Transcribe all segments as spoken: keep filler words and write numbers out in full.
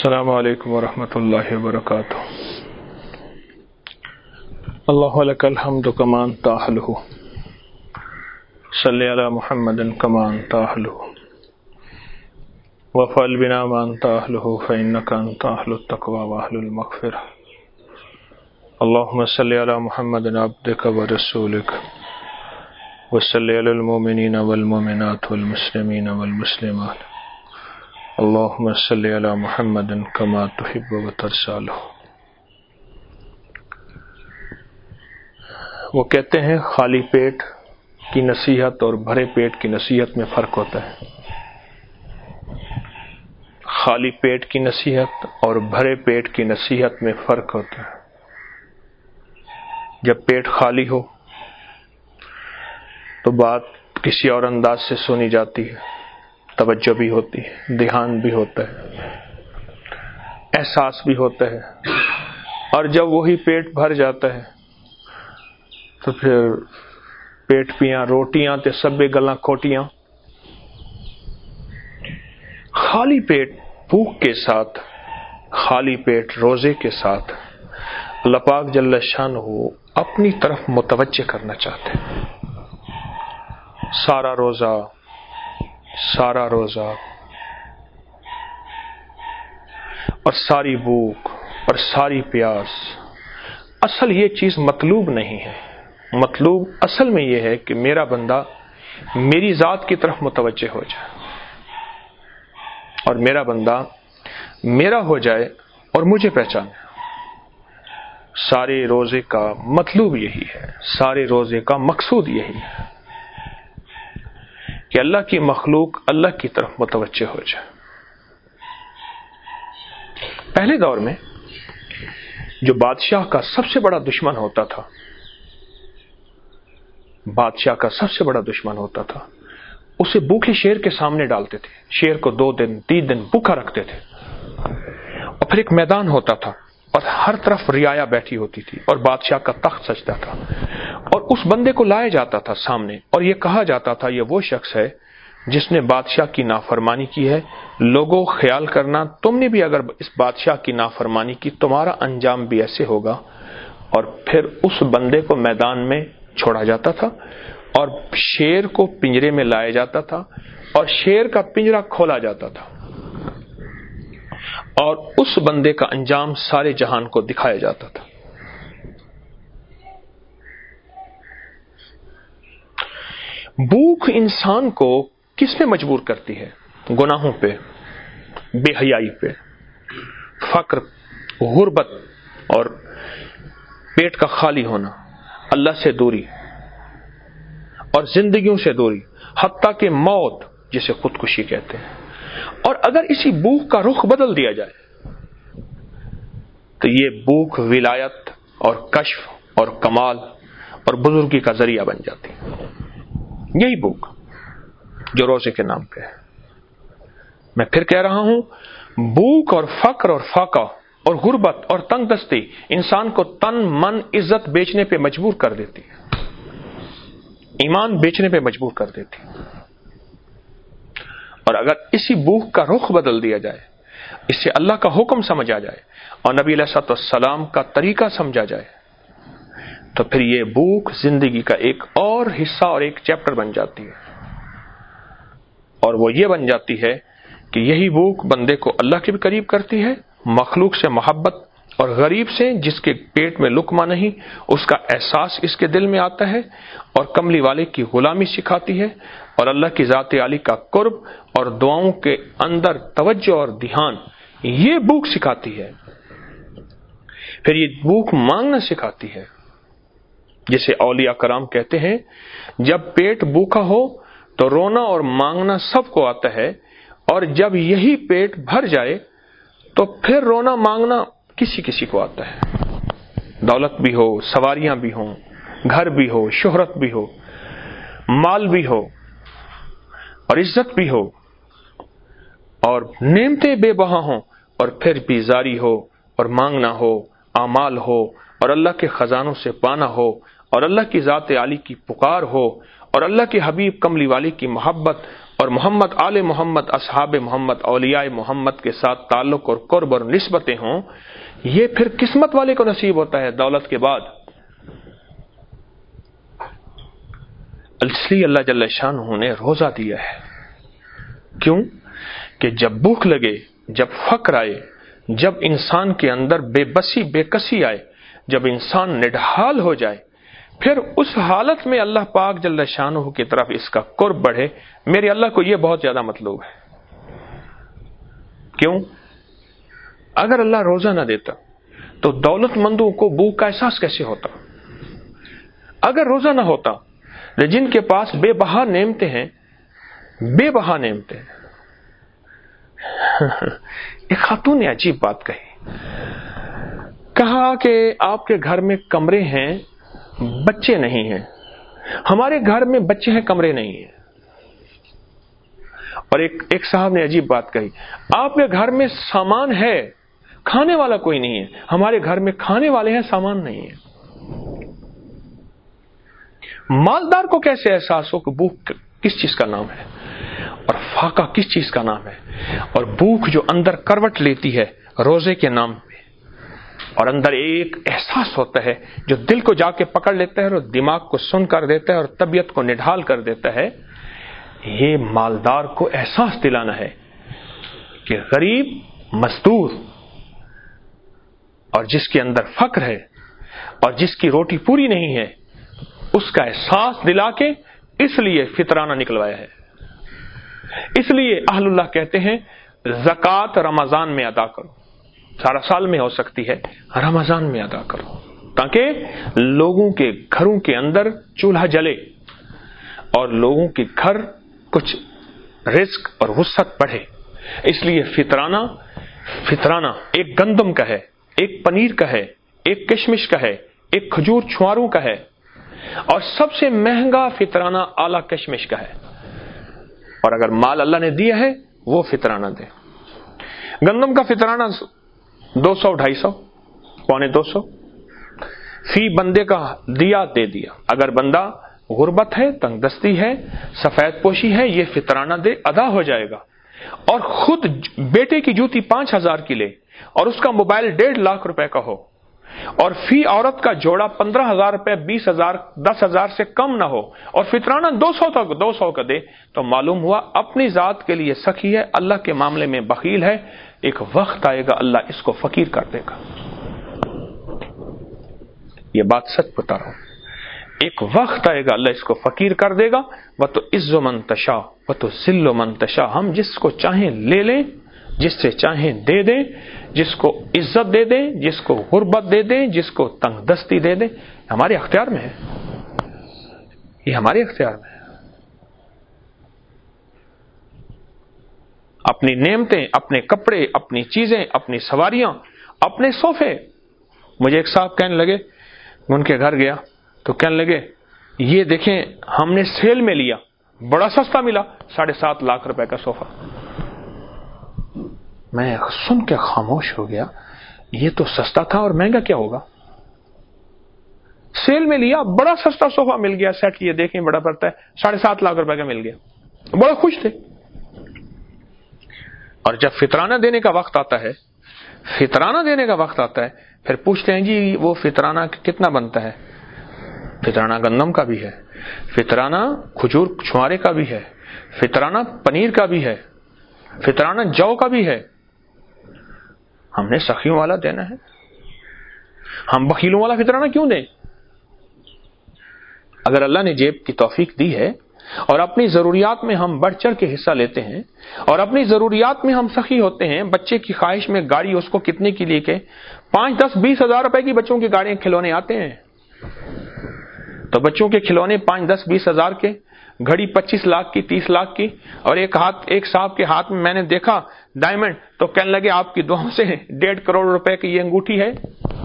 السلام علیکم ورحمۃ اللہ وبرکاتہ۔ اللہ لک الحمد کما انت اہلہ، صلی علی محمد کما انت اہلہ، وفعل بنا ما انت اہلہ فانک انت اہل التقوی واہل المغفرہ۔ اللہم صلی علی محمد عبدک ورسولک، وصلی علی المؤمنین والمؤمنات والمسلمین والمسلمات، اللہم صلی علی محمد کما تحب وترضی۔ وہ کہتے ہیں خالی پیٹ کی نصیحت اور بھرے پیٹ کی نصیحت میں فرق ہوتا ہے۔ خالی پیٹ کی نصیحت اور بھرے پیٹ کی نصیحت میں فرق ہوتا ہے۔ جب پیٹ خالی ہو تو بات کسی اور انداز سے سنی جاتی ہے، توجہ بھی ہوتی ہے، دھیان بھی ہوتا ہے، احساس بھی ہوتا ہے، اور جب وہی پیٹ بھر جاتا ہے تو پھر پیٹ پیاں روٹیاں تے سبے گلاں کھوٹیاں۔ خالی پیٹ بھوک کے ساتھ، خالی پیٹ روزے کے ساتھ اللہ پاک جل شانہ اپنی طرف متوجہ کرنا چاہتے ہیں۔ سارا روزہ سارا روزہ اور ساری بھوک اور ساری پیاس، اصل یہ چیز مطلوب نہیں ہے۔ مطلوب اصل میں یہ ہے کہ میرا بندہ میری ذات کی طرف متوجہ ہو جائے، اور میرا بندہ میرا ہو جائے اور مجھے پہچانے۔ سارے روزے کا مطلوب یہی ہے، سارے روزے کا مقصود یہی ہے کہ اللہ کی مخلوق اللہ کی طرف متوجہ ہو جائے۔ پہلے دور میں جو بادشاہ کا سب سے بڑا دشمن ہوتا تھا، بادشاہ کا سب سے بڑا دشمن ہوتا تھا، اسے بھوکے شیر کے سامنے ڈالتے تھے، شیر کو دو دن تین دن بھوکا رکھتے تھے، اور پھر ایک میدان ہوتا تھا اور ہر طرف رعایا بیٹھی ہوتی تھی اور بادشاہ کا تخت سجتا تھا، اور اس بندے کو لایا جاتا تھا سامنے اور یہ کہا جاتا تھا یہ وہ شخص ہے جس نے بادشاہ کی نافرمانی کی ہے، لوگوں خیال کرنا تم نے بھی اگر اس بادشاہ کی نافرمانی کی تمہارا انجام بھی ایسے ہوگا۔ اور پھر اس بندے کو میدان میں چھوڑا جاتا تھا اور شیر کو پنجرے میں لایا جاتا تھا اور شیر کا پنجرا کھولا جاتا تھا، اور اس بندے کا انجام سارے جہان کو دکھایا جاتا تھا۔ بھوک انسان کو کس پہ مجبور کرتی ہے؟ گناہوں پہ، بے حیائی پہ، فقر، غربت اور پیٹ کا خالی ہونا، اللہ سے دوری اور زندگیوں سے دوری، حتیٰ کہ موت جسے خودکشی کہتے ہیں۔ اور اگر اسی بھوک کا رخ بدل دیا جائے تو یہ بھوک ولایت اور کشف اور کمال اور بزرگی کا ذریعہ بن جاتی ہے۔ یہی بھوک جو روزے کے نام پہ ہے۔ میں پھر کہہ رہا ہوں، بھوک اور فقر اور فاقہ اور غربت اور تنگ دستی انسان کو تن من عزت بیچنے پہ مجبور کر دیتی ہے، ایمان بیچنے پہ مجبور کر دیتی ہے۔ اور اگر اسی بھوک کا رخ بدل دیا جائے، اس سے اللہ کا حکم سمجھا جائے اور نبی علیہ الصلوۃ والسلام کا طریقہ سمجھا جائے، تو پھر یہ بھوک زندگی کا ایک اور حصہ اور ایک چیپٹر بن جاتی ہے، اور وہ یہ بن جاتی ہے کہ یہی بھوک بندے کو اللہ کے بھی قریب کرتی ہے، مخلوق سے محبت، اور غریب سے جس کے پیٹ میں لقمہ نہیں اس کا احساس اس کے دل میں آتا ہے، اور کملی والے کی غلامی سکھاتی ہے، اور اللہ کی ذات عالی کا قرب اور دعاؤں کے اندر توجہ اور دھیان، یہ بھوک سکھاتی ہے۔ پھر یہ بھوک مانگنا سکھاتی ہے، جسے اولیاء کرام کہتے ہیں جب پیٹ بھوکا ہو تو رونا اور مانگنا سب کو آتا ہے، اور جب یہی پیٹ بھر جائے تو پھر رونا مانگنا کسی کسی کو آتا ہے۔ دولت بھی ہو، سواریاں بھی ہوں، گھر بھی ہو، شہرت بھی ہو، مال بھی ہو اور عزت بھی ہو، اور نعمتیں بے بہا ہوں، اور پھر بھی زاری ہو اور مانگنا ہو، اعمال ہو اور اللہ کے خزانوں سے پانا ہو، اور اللہ کی ذات عالی کی پکار ہو، اور اللہ کے حبیب کملی والی کی محبت اور محمد آل محمد اصحاب محمد اولیاء محمد کے ساتھ تعلق اور قرب اور نسبتیں ہوں، یہ پھر قسمت والے کو نصیب ہوتا ہے دولت کے بعد۔ اس لیے اللہ جل شانہ نے روزہ دیا ہے، کیوں کہ جب بھوک لگے، جب فقر آئے، جب انسان کے اندر بے بسی بے کسی آئے، جب انسان نڈھال ہو جائے، پھر اس حالت میں اللہ پاک جل شانہ کی طرف اس کا قرب بڑھے۔ میرے اللہ کو یہ بہت زیادہ مطلوب ہے۔ کیوں؟ اگر اللہ روزہ نہ دیتا تو دولت مندوں کو بھوک کا احساس کیسے ہوتا؟ اگر روزہ نہ ہوتا، جن کے پاس بے بہا نعمتیں ہیں، بے بہا نعمتیں ہیں۔ ایک خاتون نے عجیب بات کہی، کہا کہ آپ کے گھر میں کمرے ہیں، بچے نہیں ہیں، ہمارے گھر میں بچے ہیں، کمرے نہیں ہیں۔ اور ایک ایک صاحب نے عجیب بات کہی، آپ کے گھر میں سامان ہے، کھانے والا کوئی نہیں ہے، ہمارے گھر میں کھانے والے ہیں، سامان نہیں ہے۔ مالدار کو کیسے احساس ہو کہ بھوک کس چیز کا نام ہے اور فاقہ کس چیز کا نام ہے، اور بھوک جو اندر کروٹ لیتی ہے روزے کے نام پہ، اور اندر ایک احساس ہوتا ہے جو دل کو جا کے پکڑ لیتا ہے اور دماغ کو سن کر دیتا ہے اور طبیعت کو نڈھال کر دیتا ہے۔ یہ مالدار کو احساس دلانا ہے کہ غریب، مزدور اور جس کے اندر فقر ہے اور جس کی روٹی پوری نہیں ہے، اس کا احساس دلا کے اس لیے فطرانہ نکلوایا ہے۔ اس لیے اہل اللہ کہتے ہیں زکوٰۃ رمضان میں ادا کرو، سارا سال میں ہو سکتی ہے، رمضان میں ادا کرو، تاکہ لوگوں کے گھروں کے اندر چولہا جلے اور لوگوں کے گھر کچھ رزق اور وسعت بڑھے۔ اس لیے فطرانہ فطرانہ ایک گندم کا ہے، ایک پنیر کا ہے، ایک کشمش کا ہے، ایک کھجور چھواروں کا ہے، اور سب سے مہنگا فطرانہ اعلیٰ کشمش کا ہے۔ اور اگر مال اللہ نے دیا ہے وہ فطرانہ دے۔ گندم کا فطرانہ دو سو ڈھائی سو پونے دو سو فی بندے کا دیا دے دیا۔ اگر بندہ غربت ہے، تنگ دستی ہے، سفید پوشی ہے، یہ فطرانہ دے، ادا ہو جائے گا۔ اور خود بیٹے کی جوتی پانچ ہزار کی لے اور اس کا موبائل ڈیڑھ لاکھ روپے کا ہو، اور فی عورت کا جوڑا پندرہ ہزار روپے، بیس ہزار، دس ہزار سے کم نہ ہو، اور فطرانہ دو سو تک دو سو کا دے، تو معلوم ہوا اپنی ذات کے لیے سخی ہے، اللہ کے معاملے میں بخیل ہے۔ ایک وقت آئے گا اللہ اس کو فقیر کر دے گا۔ یہ بات سچ بتا رہا ہوں، ایک وقت آئے گا اللہ اس کو فقیر کر دے گا۔ وَتُعِزُّ مَن تَشَاءُ وَتُذِلُّ مَن تَشَاءُ، ہم جس کو چاہیں لے لیں، جس سے چاہیں دے دیں، جس کو عزت دے دیں، جس کو غربت دے دیں، جس کو تنگ دستی دے دیں، ہمارے اختیار میں ہے، یہ ہمارے اختیار میں ہے۔ اپنی نعمتیں، اپنے کپڑے، اپنی چیزیں، اپنی سواریاں، اپنے صوفے۔ مجھے ایک صاحب کہنے لگے، میں ان کے گھر گیا تو کہنے لگے یہ دیکھیں ہم نے سیل میں لیا، بڑا سستا ملا، ساڑھے سات لاکھ روپے کا صوفہ۔ میں سن کے خاموش ہو گیا، یہ تو سستا تھا اور مہنگا کیا ہوگا؟ سیل میں لیا، بڑا سستا صوفہ مل گیا، سیٹ یہ دیکھیں بڑا پڑتا ہے، ساڑھے سات لاکھ روپے کا مل گیا، بڑا خوش تھے۔ اور جب فطرانہ دینے کا وقت آتا ہے، فطرانہ دینے کا وقت آتا ہے، پھر پوچھتے ہیں جی وہ فطرانہ کتنا بنتا ہے؟ فطرانہ گندم کا بھی ہے، فطرانہ کھجور چھوارے کا بھی ہے، فطرانہ پنیر کا بھی ہے، فطرانہ جو کا بھی ہے۔ ہم نے سخیوں والا دینا ہے، ہم بخیلوں والا فطرانہ کیوں دیں؟ اگر اللہ نے جیب کی توفیق دی ہے اور اپنی ضروریات میں ہم بڑھ چڑھ کے حصہ لیتے ہیں اور اپنی ضروریات میں ہم سخی ہوتے ہیں، بچے کی خواہش میں گاڑی اس کو کتنے کی لے کے پانچ دس بیس ہزار روپے کی بچوں کی گاڑیاں کھلونے آتے ہیں، تو بچوں کے کھلونے پانچ دس بیس ہزار کے، گھڑی پچیس لاکھ کی، تیس لاکھ کی، اور ایک ہاتھ ایک صاحب کے ہاتھ میں میں نے دیکھا ڈائمنڈ، تو کہنے لگے آپ کی دعاؤں سے ڈیڑھ کروڑ روپے کی یہ انگوٹھی ہے۔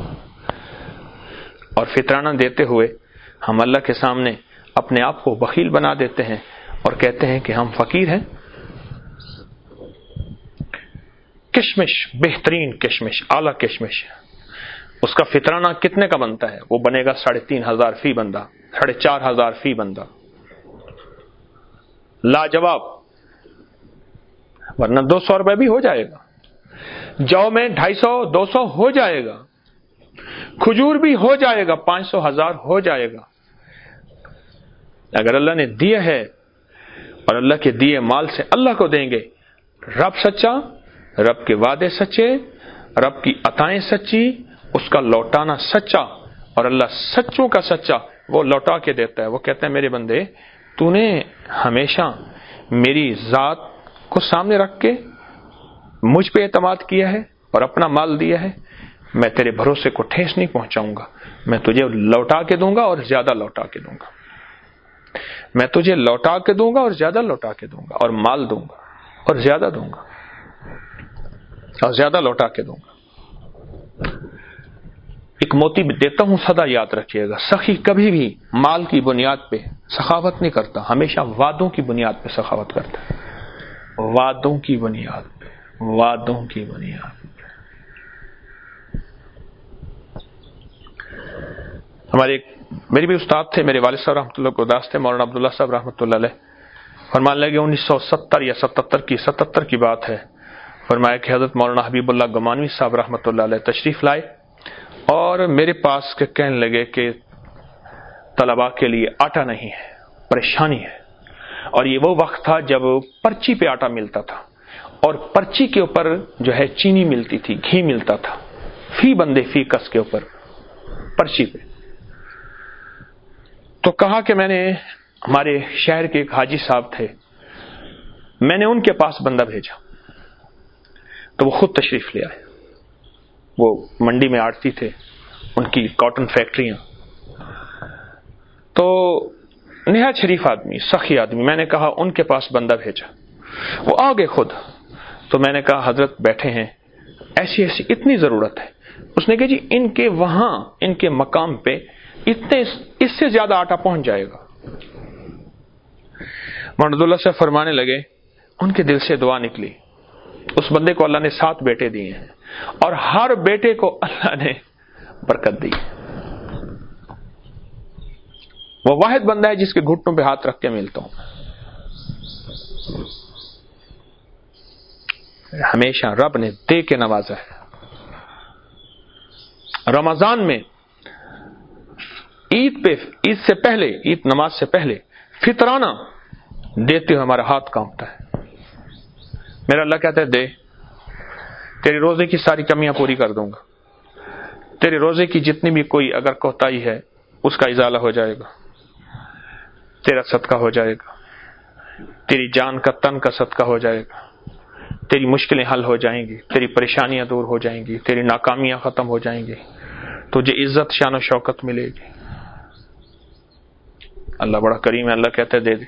اور فطرانہ دیتے ہوئے ہم اللہ کے سامنے اپنے آپ کو بخیل بنا دیتے ہیں اور کہتے ہیں کہ ہم فقیر ہیں۔ کشمش، بہترین کشمش، اعلیٰ کشمش، اس کا فطرانہ کتنے کا بنتا ہے؟ وہ بنے گا ساڑھے تین ہزار فی بندہ، ساڑھے چار ہزار فی بندہ، لاجواب۔ ورنہ دو سو روپے بھی ہو جائے گا، جاؤ میں ڈھائی سو دو سو ہو جائے گا، کھجور بھی ہو جائے گا، پانچ سو ہزار ہو جائے گا۔ اگر اللہ نے دیا ہے اور اللہ کے دیے مال سے اللہ کو دیں گے، رب سچا، رب کے وعدے سچے، رب کی عطائیں سچی، اس کا لوٹانا سچا، اور اللہ سچوں کا سچا وہ لوٹا کے دیتا ہے۔ وہ کہتا ہے میرے بندے، تو نے ہمیشہ میری ذات کو سامنے رکھ کے مجھ پہ اعتماد کیا ہے اور اپنا مال دیا ہے، میں تیرے بھروسے کو ٹھیس نہیں پہنچاؤں گا، میں تجھے لوٹا کے دوں گا اور زیادہ لوٹا کے دوں گا، میں تجھے لوٹا کے دوں گا اور زیادہ لوٹا کے دوں گا، اور مال دوں گا اور زیادہ دوں گا اور زیادہ لوٹا کے دوں گا۔ ایک موتی دیتا ہوں، سدا یاد رکھیے گا، سخی کبھی بھی مال کی بنیاد پہ سخاوت نہیں کرتا، ہمیشہ وعدوں کی بنیاد پہ سخاوت کرتا ہے، وعدوں کی بنیاد پہ، وعدوں کی بنیاد پہ۔ ہمارے ایک میرے بھی استاد تھے، میرے والد صاحب رحمۃ اللہ کو داس تھے، مولانا عبداللہ صاحب رحمۃ اللہ علیہ، فرمانے لگے انیس سو ستر یا ستہتر کی ستہتر کی بات ہے، فرمایا کہ حضرت مولانا حبیب اللہ گمانوی صاحب رحمۃ اللہ علیہ تشریف لائے اور میرے پاس کے کہنے لگے کہ طلباء کے لیے آٹا نہیں ہے، پریشانی ہے۔ اور یہ وہ وقت تھا جب پرچی پہ آٹا ملتا تھا اور پرچی کے اوپر جو ہے چینی ملتی تھی، گھی ملتا تھا، فی بندے فی کس کے اوپر پرچی پہ۔ تو کہا کہ میں نے ہمارے شہر کے ایک حاجی صاحب تھے، میں نے ان کے پاس بندہ بھیجا تو وہ خود تشریف لے آئے۔ وہ منڈی میں آڑتی تھے، ان کی کاٹن فیکٹریاں، تو نہایت شریف آدمی، سخی آدمی، میں نے کہا ان کے پاس بندہ بھیجا، وہ آ گئے خود۔ تو میں نے کہا حضرت بیٹھے ہیں، ایسی ایسی اتنی ضرورت ہے۔ اس نے کہا جی ان کے وہاں ان کے مقام پہ اتنے اس سے زیادہ آٹا پہنچ جائے گا۔ مولانا عبداللہ سے فرمانے لگے، ان کے دل سے دعا نکلی، اس بندے کو اللہ نے سات بیٹے دیے ہیں اور ہر بیٹے کو اللہ نے برکت دی۔ وہ واحد بندہ ہے جس کے گھٹنوں پہ ہاتھ رکھ کے ملتا ہوں، ہمیشہ رب نے دے کے نوازا ہے۔ رمضان میں عید پہ عید سے پہلے، عید نماز سے پہلے فطرانہ دیتے ہوئے ہمارا ہاتھ کانپتا ہے۔ میرا اللہ کہتا ہے دے، تیرے روزے کی ساری کمیاں پوری کر دوں گا، تیرے روزے کی جتنی بھی کوئی اگر کوتاہی ہے اس کا ازالہ ہو جائے گا، تیرا صدقہ ہو جائے گا، تیری جان کا تن کا صدقہ ہو جائے گا، تیری مشکلیں حل ہو جائیں گی، تیری پریشانیاں دور ہو جائیں گی، تیری ناکامیاں ختم ہو جائیں گی، تجھے عزت شان و شوکت ملے گی۔ اللہ بڑا کریم ہے، اللہ کہتا ہے دے دے،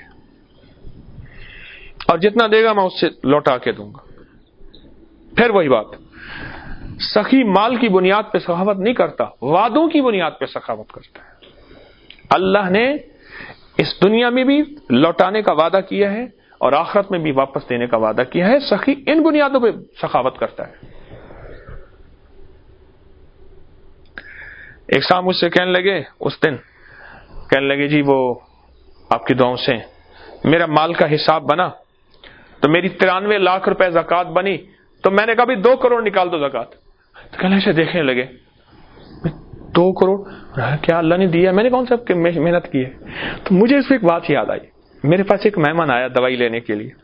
اور جتنا دے گا میں اس سے لوٹا کے دوں گا۔ پھر وہی بات، سخی مال کی بنیاد پہ سخاوت نہیں کرتا، وعدوں کی بنیاد پہ سخاوت کرتا ہے۔ اللہ نے اس دنیا میں بھی لوٹانے کا وعدہ کیا ہے اور آخرت میں بھی واپس دینے کا وعدہ کیا ہے، سخی ان بنیادوں پہ سخاوت کرتا ہے۔ ایک صاحب مجھ سے کہنے لگے اس دن، کہنے لگے جی وہ آپ کی دعاؤں سے میرا مال کا حساب بنا تو میری ترانوے لاکھ روپے زکوٰۃ بنی، تو میں نے کہا بھی دو کروڑ نکال دو زکوٰۃ۔ تو کہنے سے دیکھنے لگے دو کروڑ کیا اللہ نے دیا، میں نے کون سا محنت کی ہے؟ تو مجھے اس پہ ایک بات یاد آئی، میرے پاس ایک مہمان آیا دوائی لینے کے لیے،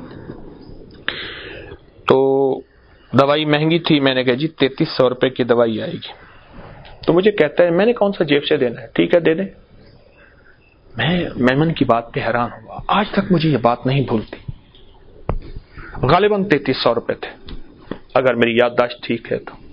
تو دوائی مہنگی تھی، میں نے کہا جی تینتیس سو روپے کی دوائی آئے گی، تو مجھے کہتا ہے میں نے کون سا جیب سے دینا ہے، ٹھیک ہے دے دیں۔ میں مہمان کی بات پہ حیران ہوا، آج تک مجھے یہ بات نہیں بھولتی، غالباً تینتیس سو روپے تھے اگر میری یادداشت ٹھیک ہے تو۔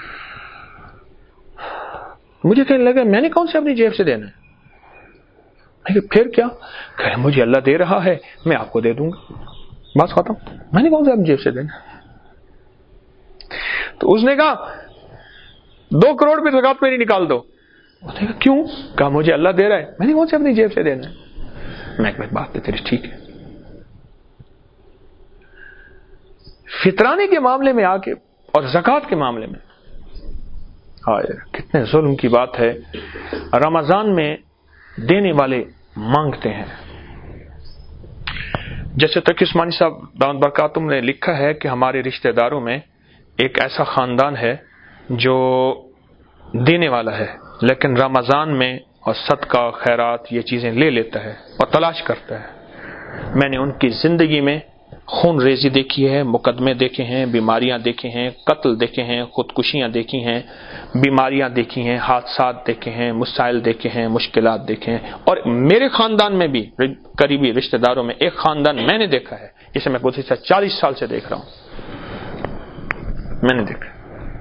مجھے کہنے لگا میں نے کون سے اپنی جیب سے دینا ہے؟ میں کہ پھر کیا؟ کہ مجھے اللہ دے رہا ہے میں آپ کو دے دوں گا، بس ختم، میں نے کون سے اپنی جیب سے دینا ہے؟ تو اس نے کہا دو کروڑ پہ زکوٰۃ میری نکال دو۔ اس نے کہا کیوں؟ کہا مجھے اللہ دے رہا ہے، میں نے کون سے اپنی جیب سے دینا ہے؟ میں کہ بات تو تیری ٹھیک ہے۔ فطرانے کے معاملے میں آ کے اور زکوٰۃ کے معاملے میں ہائے کتنے ظلم کی بات ہے۔ رمضان میں دینے والے مانگتے ہیں، جیسے تقی عثمانی صاحب دامت برکاتہم نے لکھا ہے کہ ہمارے رشتہ داروں میں ایک ایسا خاندان ہے جو دینے والا ہے لیکن رمضان میں اور صدقہ خیرات یہ چیزیں لے لیتا ہے اور تلاش کرتا ہے. میں نے ان کی زندگی میں خون ریزی دیکھی ہے، مقدمے دیکھے ہیں، بیماریاں دیکھے ہیں، قتل دیکھے ہیں، خودکشیاں دیکھی ہیں، بیماریاں دیکھی ہیں، حادثات دیکھے ہیں، مسائل دیکھے ہیں، مشکلات دیکھے ہیں. اور میرے خاندان میں بھی قریبی رشتہ داروں میں ایک خاندان میں نے دیکھا ہے جسے میں گزشتہ چالیس سال سے دیکھ رہا ہوں. میں نے دیکھا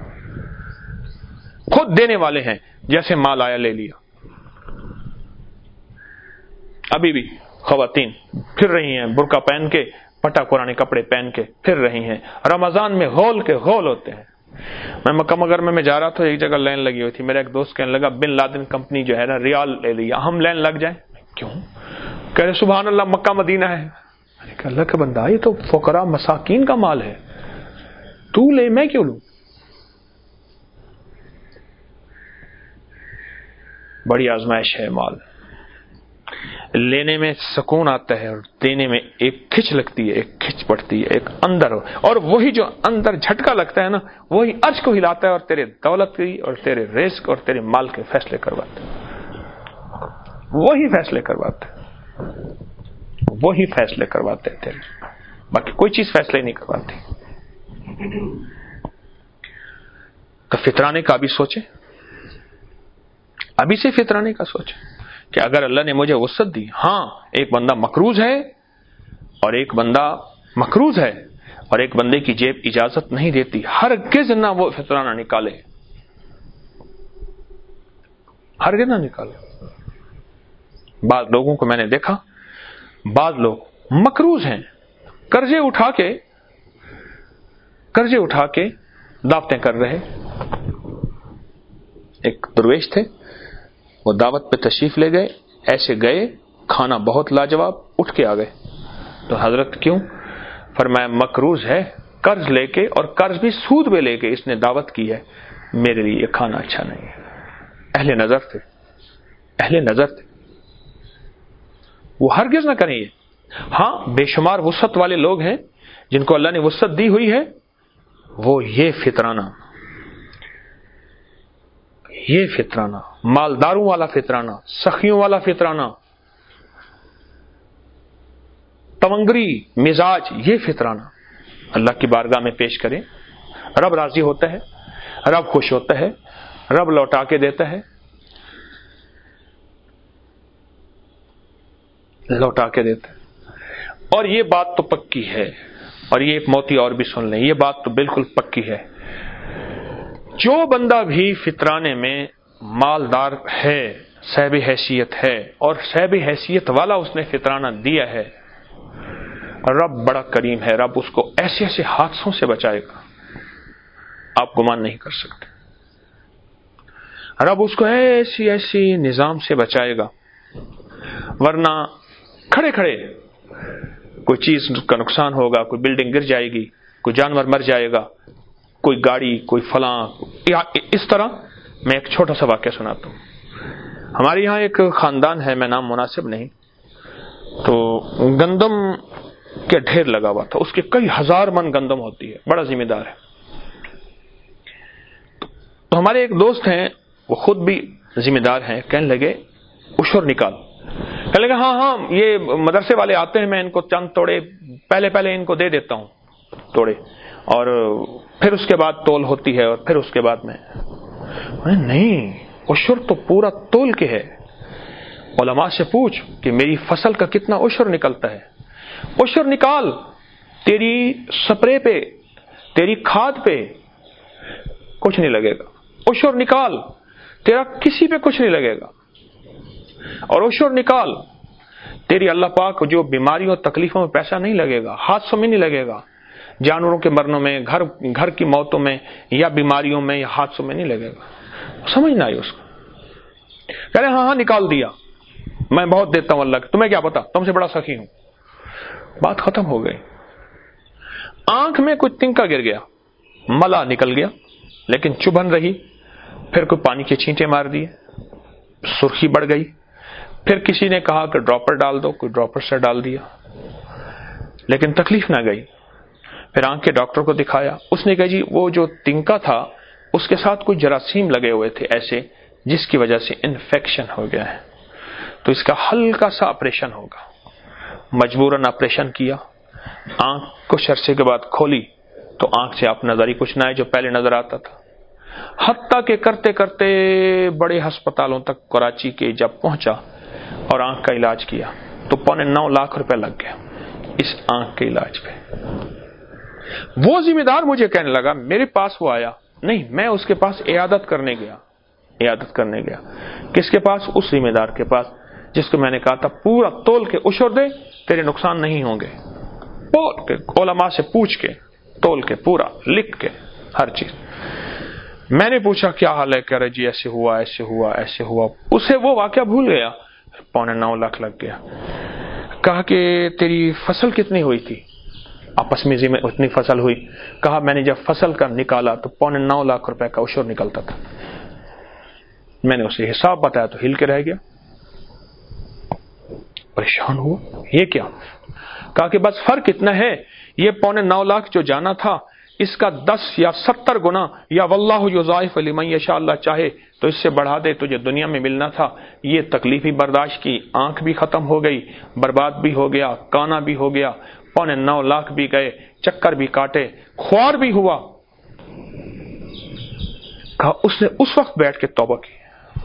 خود دینے والے ہیں، جیسے مال آیا لے لیا. ابھی بھی خواتین پھر رہی ہیں برقع پہن کے، پٹا قرآن کپڑے پہن کے پھر رہی ہیں، رمضان میں غول کے غول ہوتے ہیں. میں مکہ مکرمہ میں جا رہا تھا، ایک جگہ لائن لگی ہوئی تھی. میرا ایک دوست کہنے لگا بن لادن کمپنی جو ہے نا ریال لے لیا، ہم لائن لگ جائیں. کیوں؟ کہہ رہے سبحان اللہ مکہ مدینہ ہے. میں نے کہا اللہ کا بندہ یہ تو فقراء مساکین کا مال ہے، تو لے میں کیوں لوں؟ بڑی آزمائش ہے مال. لینے میں سکون آتا ہے اور دینے میں ایک کھچ لگتی ہے، ایک کھچ پڑتی ہے، ایک اندر. اور وہی جو اندر جھٹکا لگتا ہے نا، وہی عرش کو ہلاتا ہے اور تیرے دولت کی اور تیرے رزق اور تیرے مال کے فیصلے کرواتا ہے. وہی فیصلے کرواتا ہے، وہی فیصلے کرواتے ہیں تیرے، باقی کوئی چیز فیصلے نہیں کرواتی. تو فطرانے کا بھی سوچے، ابھی سے فطرانے کا سوچے کہ اگر اللہ نے مجھے وسعت دی. ہاں ایک بندہ مقروض ہے اور ایک بندہ مقروض ہے اور ایک بندے کی جیب اجازت نہیں دیتی، ہرگز نہ وہ فطرانہ نکالے، ہرگز نہ نکالے. بعض لوگوں کو میں نے دیکھا، بعض لوگ مقروض ہیں، قرضے اٹھا کے قرضے اٹھا کے دعوتیں کر رہے. ایک درویش تھے، وہ دعوت پہ تشریف لے گئے، ایسے گئے کھانا بہت لاجواب، اٹھ کے آ گئے. تو حضرت کیوں؟ فرمایا مقروض ہے، قرض لے کے، اور قرض بھی سود پہ لے کے اس نے دعوت کی ہے، میرے لیے یہ کھانا اچھا نہیں ہے. اہل نظر تھے، اہل نظر تھے، وہ ہرگز نہ کریں یہ. ہاں بے شمار وسعت والے لوگ ہیں جن کو اللہ نے وسعت دی ہوئی ہے، وہ یہ فطرانہ یہ فطرانہ مالداروں والا فطرانہ، سخیوں والا فطرانہ، تونگری مزاج، یہ فطرانہ اللہ کی بارگاہ میں پیش کریں. رب راضی ہوتا ہے، رب خوش ہوتا ہے، رب لوٹا کے دیتا ہے، لوٹا کے دیتا ہے. اور یہ بات تو پکی ہے، اور یہ ایک موتی اور بھی سن لیں، یہ بات تو بالکل پکی ہے. جو بندہ بھی فطرانے میں مالدار ہے، صاحب حیثیت ہے، اور صاحب حیثیت والا اس نے فطرانہ دیا ہے، رب بڑا کریم ہے، رب اس کو ایسے ایسے حادثوں سے بچائے گا آپ گمان نہیں کر سکتے. رب اس کو ایسی ایسی نظام سے بچائے گا، ورنہ کھڑے کھڑے کوئی چیز کا نقصان ہوگا، کوئی بلڈنگ گر جائے گی، کوئی جانور مر جائے گا، کوئی گاڑی، کوئی فلاں. اس طرح میں ایک چھوٹا سا واقعہ سناتا ہوں. ہمارے یہاں ایک خاندان ہے، میں نام مناسب نہیں، تو گندم کے ڈھیر لگا ہوا تھا، اس کے کئی ہزار من گندم ہوتی ہے، بڑا ذمہ دار ہے. تو ہمارے ایک دوست ہیں، وہ خود بھی ذمہ دار ہیں، کہنے لگے عشر نکال. کہنے لگے ہاں ہاں یہ مدرسے والے آتے ہیں، میں ان کو چند توڑے پہلے پہلے ان کو دے دیتا ہوں توڑے، اور پھر اس کے بعد تول ہوتی ہے، اور پھر اس کے بعد میں نہیں، عشر تو پورا تول کے ہے. علماء سے پوچھ کہ میری فصل کا کتنا عشر نکلتا ہے. عشر نکال، تیری سپرے پہ، تیری کھاد پہ کچھ نہیں لگے گا. عشر نکال، تیرا کسی پہ کچھ نہیں لگے گا. اور عشر نکال، تیری اللہ پاک جو بیماریوں اور تکلیفوں میں پیسہ نہیں لگے گا، حادثوں میں نہیں لگے گا، جانوروں کے مرنوں میں، گھر گھر کی موتوں میں، یا بیماریوں میں، یا حادثوں میں نہیں لگے گا. سمجھ نہ آئی اس کو. کہہ رہے ہاں ہاں نکال دیا، میں بہت دیتا ہوں اللہ، تمہیں کیا پتا، تم سے بڑا سخی ہوں. بات ختم ہو گئی. آنکھ میں کوئی تنکا گر گیا، ملا نکل گیا، لیکن چبھن رہی. پھر کوئی پانی کے چھینٹے مار دیے، سرخی بڑھ گئی. پھر کسی نے کہا کہ ڈراپر ڈال دو، کوئی ڈراپر سے ڈال دیا. لیکن تکلیف نہ گئی. پھر آنکھ کے ڈاکٹر کو دکھایا. اس نے کہا جی وہ جو تنکا تھا اس کے ساتھ کچھ جراثیم لگے ہوئے تھے ایسے, جس کی وجہ سے انفیکشن ہو گیا ہے, تو اس کا ہلکا سا آپریشن ہوگا. مجبوراً آپریشن کیا. آنکھ کچھ عرصے کے بعد کھولی تو آنکھ سے آپ نظر ہی کچھ نہ آئے جو پہلے نظر آتا تھا. حتیٰ کہ کرتے کرتے بڑے ہسپتالوں تک کراچی کے جب پہنچا اور آنکھ کا علاج کیا تو پونے نو لاکھ روپے لگ گیا اس آنکھ کے علاج پہ. وہ ذمہ دار مجھے کہنے لگا, میرے پاس وہ آیا نہیں, میں اس کے پاس عیادت کرنے گیا. عیادت کرنے گیا کس کے پاس؟ اس ذمہ دار کے پاس جس کو میں نے کہا تھا پورا تول کے اشور دے, تیرے نقصان نہیں ہوں گے. تول کے علماء سے پوچھ کے, تول کے, پورا لکھ کے ہر چیز. میں نے پوچھا کیا حال ہے, کہہ رہے جی ایسے ہوا ایسے ہوا ایسے ہوا. اسے وہ واقعہ بھول گیا. پونے نو لاکھ لگ گیا. کہا کہ تیری فصل کتنی ہوئی تھی؟ آپس میں ذمہ اتنی فصل ہوئی. کہا میں نے جب فصل کا نکالا تو پونے نو لاکھ روپے کا اشور نکلتا تھا. میں نے اسے حساب بتایا تو ہل کے رہ گیا, پریشان ہوا. یہ کیا؟ کہا کہ بس فرق اتنا ہے, یہ پونے نو لاکھ جو جانا تھا اس کا دس یا ستر گنا, یا واللہ یضاعف لمن یشاء, اللہ چاہے تو اس سے بڑھا دے, تجھے دنیا میں ملنا تھا. یہ تکلیف بھی برداشت کی, آنکھ بھی ختم ہو گئی, برباد بھی ہو گیا, کانا بھی ہو گیا, پونے نو لاکھ بھی گئے, چکر بھی کاٹے, خوار بھی ہوا. کہا اس نے اس وقت بیٹھ کے توبہ کی.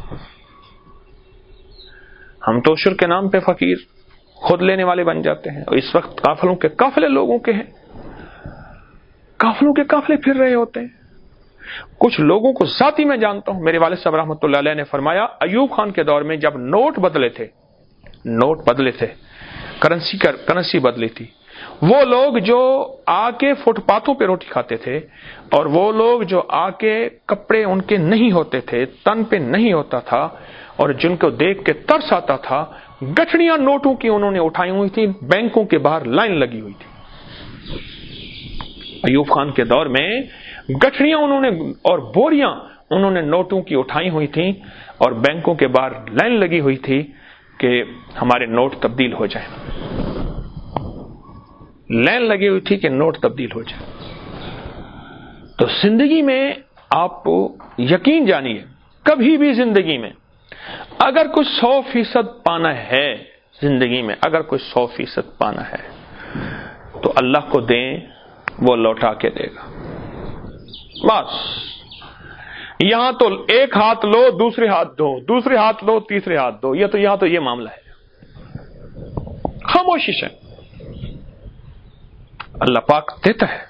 ہم تو عشر کے نام پہ فقیر خود لینے والے بن جاتے ہیں, اور اس وقت قافلوں کے قافلے لوگوں کے ہیں, قافلوں کے قافلے پھر رہے ہوتے ہیں. کچھ لوگوں کو ذاتی میں جانتا ہوں. میرے والد صاحب رحمۃ اللہ علیہ نے فرمایا ایوب خان کے دور میں جب نوٹ بدلے تھے, نوٹ بدلے تھے, کرنسی کر کرنسی بدلی تھی, وہ لوگ جو آ کے فٹ پاتھوں پہ روٹی کھاتے تھے, اور وہ لوگ جو آ کے کپڑے ان کے نہیں ہوتے تھے, تن پہ نہیں ہوتا تھا, اور جن کو دیکھ کے ترس آتا تھا, گٹھڑیاں نوٹوں کی انہوں نے اٹھائی ہوئی تھی, بینکوں کے باہر لائن لگی ہوئی تھی. ایوب خان کے دور میں گٹھڑیاں انہوں نے اور بوریاں انہوں نے نوٹوں کی اٹھائی ہوئی تھیں, اور بینکوں کے باہر لائن لگی ہوئی تھی کہ ہمارے نوٹ تبدیل ہو جائیں. لائن لگی ہوئی تھی کہ نوٹ تبدیل ہو جائے. تو زندگی میں آپ یقین جانیے, کبھی بھی زندگی میں اگر کچھ سو فیصد پانا ہے, زندگی میں اگر کچھ سو فیصد پانا ہے تو اللہ کو دیں, وہ لوٹا کے دے گا. بس یہاں تو ایک ہاتھ لو, دوسرے ہاتھ دو, دوسرے ہاتھ لو, تیسرے ہاتھ دو, یہ تو یہاں تو یہ معاملہ ہے. خاموشی سے اللہ پاک دیتا ہے.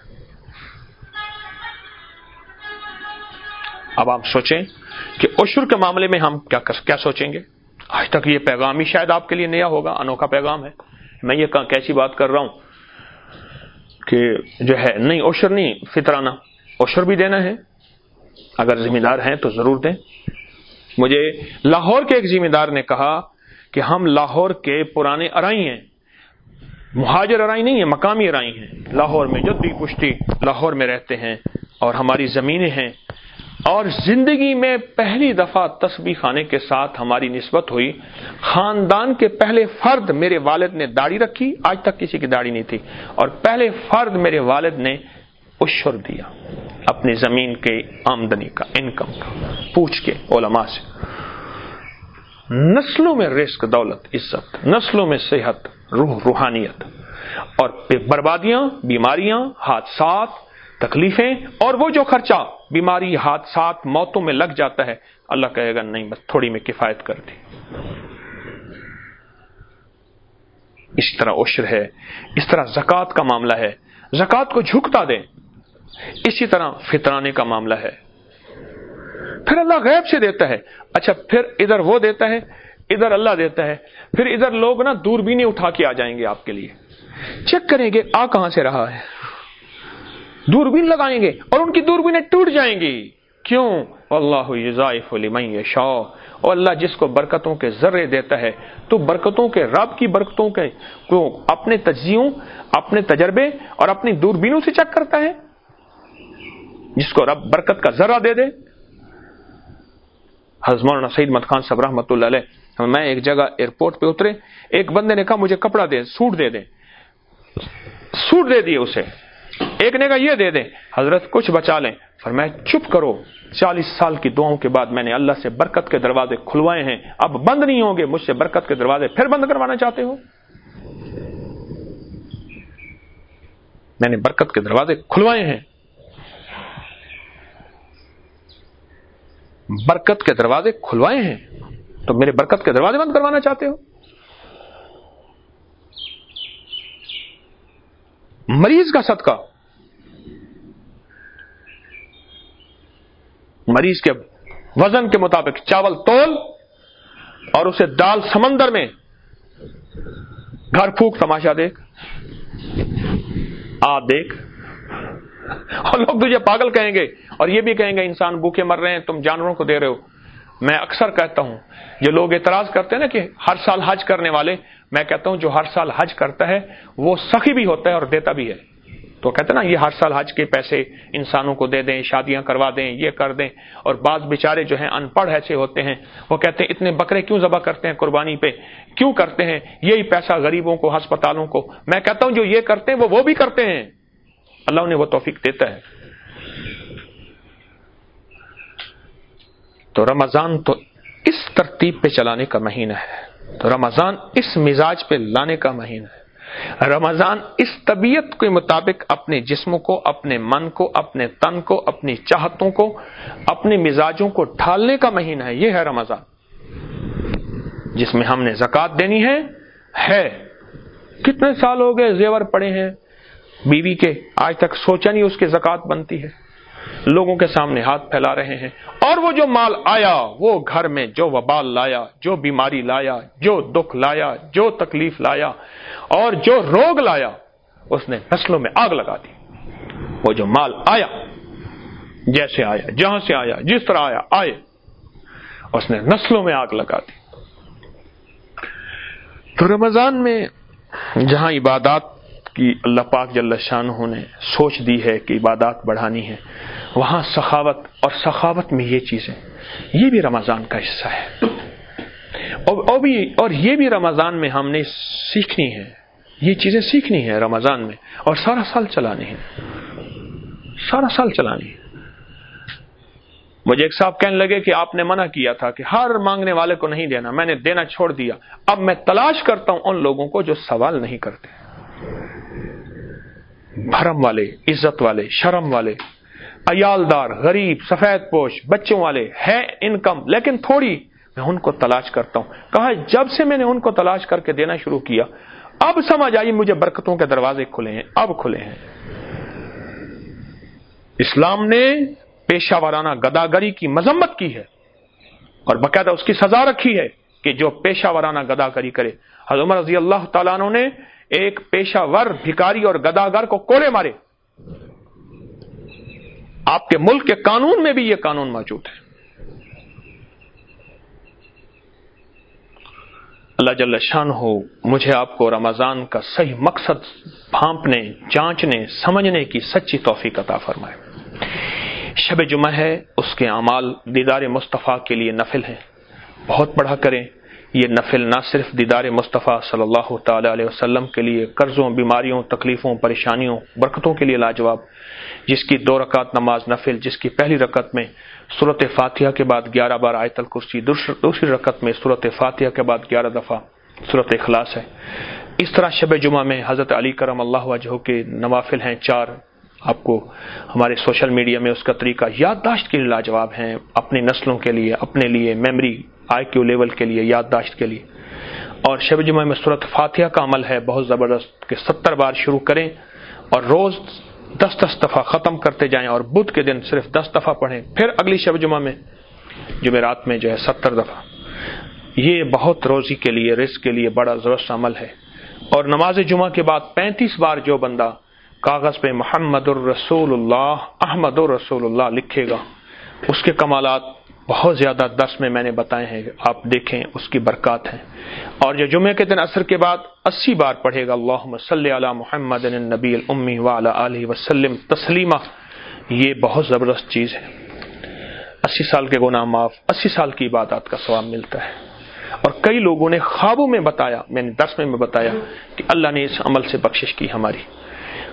اب آپ سوچیں کہ عشر کے معاملے میں ہم کیا کیا سوچیں گے. آج تک یہ پیغام ہی شاید آپ کے لیے نیا ہوگا, انوکھا پیغام ہے. میں یہ کیسی بات کر رہا ہوں کہ جو ہے نہیں عشر نہیں فطرانہ, عشر بھی دینا ہے, اگر ذمہ دار ہیں تو ضرور دیں. مجھے لاہور کے ایک ذمہ دار نے کہا کہ ہم لاہور کے پرانے ارائی ہیں, مہاجر ارائی نہیں ہیں, مقامی ارائی ہیں, لاہور میں جدی پشتی لاہور میں رہتے ہیں, اور ہماری زمینیں ہیں, اور زندگی میں پہلی دفعہ تسبیح خانے کے ساتھ ہماری نسبت ہوئی. خاندان کے پہلے فرد میرے والد نے داڑھی رکھی, آج تک کسی کی داڑھی نہیں تھی, اور پہلے فرد میرے والد نے عشر دیا اپنی زمین کے آمدنی کا, انکم کا, پوچھ کے علماء سے. نسلوں میں رزق, دولت, عزت, نسلوں میں صحت, روح, روحانیت, اور بربادیاں, بیماریاں, حادثات, تکلیفیں, اور وہ جو خرچہ بیماری, حادثات, موتوں میں لگ جاتا ہے, اللہ کہے گا نہیں بس تھوڑی میں کفایت کر دی. اس طرح عشر ہے, اس طرح زکوٰۃ کا معاملہ ہے, زکوٰۃ کو جھکتا دیں. اسی طرح فطرانے کا معاملہ ہے. پھر اللہ غیب سے دیتا ہے. اچھا پھر ادھر وہ دیتا ہے, ادھر اللہ دیتا ہے, پھر ادھر لوگ نا دوربینیں اٹھا کے آ جائیں گے آپ کے لیے, چیک کریں گے آ کہاں سے رہا ہے, دوربین لگائیں گے اور ان کی دوربینیں ٹوٹ جائیں گی. کیوں؟ واللہ یضاعف لمن یشاء, اور اللہ جس کو برکتوں کے ذرے دیتا ہے تو برکتوں کے رب کی برکتوں کے کو اپنے تجزیوں, اپنے تجربے اور اپنی دوربینوں سے چیک کرتا ہے. جس کو رب برکت کا ذرہ دے دے. حضرت مولانا سعید مت خان صاحب رحمۃ اللہ علیہ, میں ایک جگہ ایئرپورٹ پہ اترے, ایک بندے نے کہا مجھے کپڑا دے, سوٹ دے دیں. سوٹ دے دیے اسے، ایک نے کہا یہ دے دیں، حضرت کچھ بچا لیں، فرمایا چپ کرو، چالیس سال کی دعاؤں کے بعد میں نے اللہ سے برکت کے دروازے کھلوائے ہیں، اب بند نہیں ہوں گے، مجھ سے برکت کے دروازے پھر بند کروانا چاہتے ہو؟ میں نے برکت کے دروازے کھلوائے ہیں، برکت کے دروازے کھلوائے ہیں، تو میرے برکت کے دروازے بند کروانا چاہتے ہو؟ مریض کا صدقہ، مریض کے وزن کے مطابق چاول تول اور اسے ڈال سمندر میں، گھر پھونک تماشا دیکھ، آ دیکھ، اور لوگ تجھے پاگل کہیں گے اور یہ بھی کہیں گے انسان بھوکے مر رہے ہیں تم جانوروں کو دے رہے ہو۔ میں اکثر کہتا ہوں، جو لوگ اعتراض کرتے ہیں نا کہ ہر سال حج کرنے والے، میں کہتا ہوں جو ہر سال حج کرتا ہے وہ سخی بھی ہوتا ہے اور دیتا بھی ہے۔ تو کہتے ہیں نا یہ ہر سال حج کے پیسے انسانوں کو دے دیں، شادیاں کروا دیں، یہ کر دیں، اور بعض بیچارے جو ہیں ان پڑھ ایسے ہوتے ہیں وہ کہتے ہیں اتنے بکرے کیوں ذبح کرتے ہیں قربانی پہ، کیوں کرتے ہیں، یہی پیسہ غریبوں کو، ہسپتالوں کو۔ میں کہتا ہوں جو یہ کرتے ہیں وہ وہ بھی کرتے ہیں، اللہ انہیں وہ توفیق دیتا ہے۔ تو رمضان تو اس ترتیب پہ چلانے کا مہینہ ہے، تو رمضان اس مزاج پہ لانے کا مہینہ ہے، رمضان اس طبیعت کے مطابق اپنے جسم کو، اپنے من کو، اپنے تن کو، اپنی چاہتوں کو، اپنے مزاجوں کو ڈھالنے کا مہینہ ہے۔ یہ ہے رمضان، جس میں ہم نے زکوٰۃ دینی ہے ہے کتنے سال ہو گئے زیور پڑے ہیں بیوی کے، آج تک سوچا نہیں اس کی زکوٰۃ بنتی ہے، لوگوں کے سامنے ہاتھ پھیلا رہے ہیں، اور وہ جو مال آیا وہ گھر میں جو وبال لایا، جو بیماری لایا، جو دکھ لایا، جو تکلیف لایا اور جو روگ لایا، اس نے نسلوں میں آگ لگا دی۔ وہ جو مال آیا، جیسے آیا، جہاں سے آیا، جس طرح آیا آئے، اس نے نسلوں میں آگ لگا دی۔ تو رمضان میں جہاں عبادات کی اللہ پاک جل شانہ نے سوچ دی ہے کہ عبادات بڑھانی ہے، وہاں سخاوت، اور سخاوت میں یہ چیزیں، یہ بھی رمضان کا حصہ ہے، اور اور بھی اور یہ بھی رمضان میں ہم نے سیکھنی ہے، یہ چیزیں سیکھنی ہے رمضان میں، اور سارا سال چلانی ہے، سارا سال چلانی ہے۔ مجھے ایک صاحب کہنے لگے کہ آپ نے منع کیا تھا کہ ہر مانگنے والے کو نہیں دینا، میں نے دینا چھوڑ دیا، اب میں تلاش کرتا ہوں ان لوگوں کو جو سوال نہیں کرتے، بھرم والے، عزت والے، شرم والے، عیالدار، غریب، سفید پوش، بچوں والے، ہے انکم لیکن تھوڑی، میں ان کو تلاش کرتا ہوں۔ کہا جب سے میں نے ان کو تلاش کر کے دینا شروع کیا، اب سمجھ آئی مجھے برکتوں کے دروازے کھلے ہیں، اب کھلے ہیں۔ اسلام نے پیشہ ورانہ گداگری کی مذمت کی ہے اور باقاعدہ اس کی سزا رکھی ہے کہ جو پیشہ ورانہ گداگری کرے۔ حضرت عمر رضی اللہ تعالیٰ عنہ نے ایک پیشہ ور بھکاری اور گداگر کو کوڑے مارے۔ آپ کے ملک کے قانون میں بھی یہ قانون موجود ہے۔ اللہ جل شانہ مجھے آپ کو رمضان کا صحیح مقصد بھانپنے، جانچنے، سمجھنے کی سچی توفیق عطا فرمائے۔ شب جمعہ ہے، اس کے اعمال دیدار مصطفیٰ کے لیے نفل ہیں، بہت پڑھا کریں۔ یہ نفل نہ صرف دیدار مصطفیٰ صلی اللہ تعالی علیہ وسلم کے لیے قرضوں، بیماریوں، تکلیفوں، پریشانیوں، برکتوں کے لیے لاجواب، جس کی دو رکعت نماز نفل، جس کی پہلی رکعت میں سورۃ فاتحہ کے بعد گیارہ بار آیت الکرسی، دوسری رکعت میں سورۃ فاتحہ کے بعد گیارہ دفعہ سورۃ اخلاص ہے۔ اس طرح شب جمعہ میں حضرت علی کرم اللہ وجہہ کے نوافل ہیں چار، آپ کو ہمارے سوشل میڈیا میں اس کا طریقہ یادداشت کے لیے لاجواب ہیں، اپنی نسلوں کے لیے، اپنے لیے، میموری آئی کیو لیول کے لیے، یادداشت کے لیے۔ اور شب جمعہ میں سورۃ فاتحہ کا عمل ہے بہت زبردست کہ ستر بار شروع کریں اور روز دس دس دفعہ ختم کرتے جائیں، اور بدھ کے دن صرف دس دفعہ پڑھیں، پھر اگلی شب جمعہ میں جمعرات میں جو ہے ستر دفعہ۔ یہ بہت روزی کے لیے، رزق کے لیے بڑا زبردست عمل ہے۔ اور نماز جمعہ کے بعد پینتیس بار جو بندہ کاغذ پہ محمد الرسول اللہ، احمد الرسول اللہ لکھے گا، اس کے کمالات بہت زیادہ درس میں میں نے بتائے ہیں، آپ دیکھیں اس کی برکات ہیں۔ اور جو جمعے کے دن عصر کے بعد اسی بار پڑھے گا اللہم صلی علی محمد النبی الامی وعلی آلہ وسلم تسلیما، یہ بہت زبردست چیز ہے۔ اسی سال کے گناہ معاف، اسی سال کی عبادات کا ثواب ملتا ہے۔ اور کئی لوگوں نے خوابوں میں بتایا، میں نے درس میں بتایا کہ اللہ نے اس عمل سے بخشش کی ہماری۔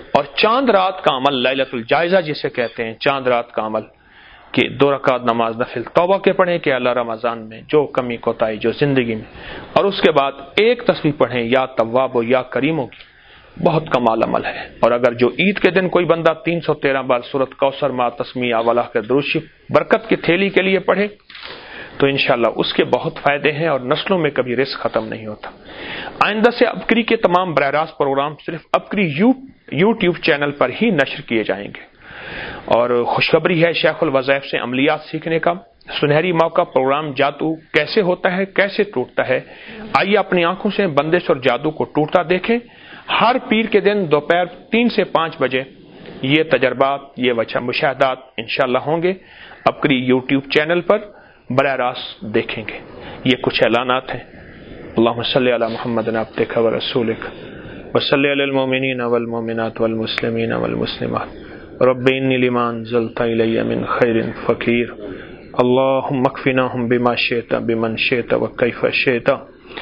اور چاند رات کا عمل لیلۃ الجائزہ جسے کہتے ہیں، چاند رات کا عمل کہ دو رکعت نماز نفل توبہ کے پڑھیں کہ اللہ رمضان میں جو کمی کوتاہی جو زندگی میں، اور اس کے بعد ایک تسبیح پڑھیں یا تواب و یا کریموں کی، بہت کمال عمل ہے۔ اور اگر جو عید کے دن کوئی بندہ تین سو تیرہ بار سورۃ کوثر ما تسمیہ اولہ کے درود شریف برکت کی تھیلی کے لیے پڑھے تو انشاءاللہ اس کے بہت فائدے ہیں اور نسلوں میں کبھی رزق ختم نہیں ہوتا۔ آئندہ سے ابکری کے تمام براہ راست پروگرام صرف ابکری یو یوٹیوب چینل پر ہی نشر کیے جائیں گے۔ اور خوشخبری ہے، شیخ الوظائف سے عملیات سیکھنے کا سنہری موقع، پروگرام جادو کیسے ہوتا ہے، کیسے ٹوٹتا ہے، آئیے اپنی آنکھوں سے بندش اور جادو کو ٹوٹتا دیکھیں۔ ہر پیر کے دن دوپہر تین سے پانچ بجے یہ تجربات، یہ مشاہدات انشاءاللہ ہوں گے، ابکری یوٹیوب چینل پر براہ راست دیکھیں گے۔ یہ کچھ اعلانات ہیں۔ اللہم صلی علی محمد عبدک و رسولک وصلی علی المؤمنین والمؤمنات والمسلمین والمسلمات رب انی لما انزلت الی من خیر فقیر اللہم اکفناہم بما شئت بمن شئت وکیف شئت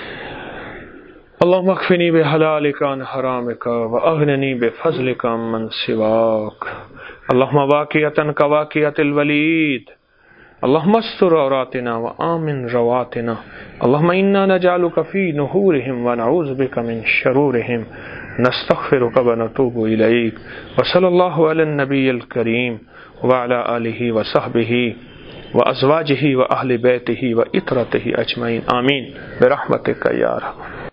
اللہم اکفنی بحلالک عن حرامک واغننی بفضلک عمن سواک اللہم واقعتا کواقعۃ الولید اللہم استر عوراتنا وآمن رواتنا اللہم انا نجعلک فی نحورہم ونعوذ بک من شرورہم نستغفرک ونتوب الیک وصلی اللہ علی النبی الکریم وعلی آلہ وصحبہ وازواجہ واہل بیتہ وعطرتہ اجمعین آمین برحمتک یا ارحم۔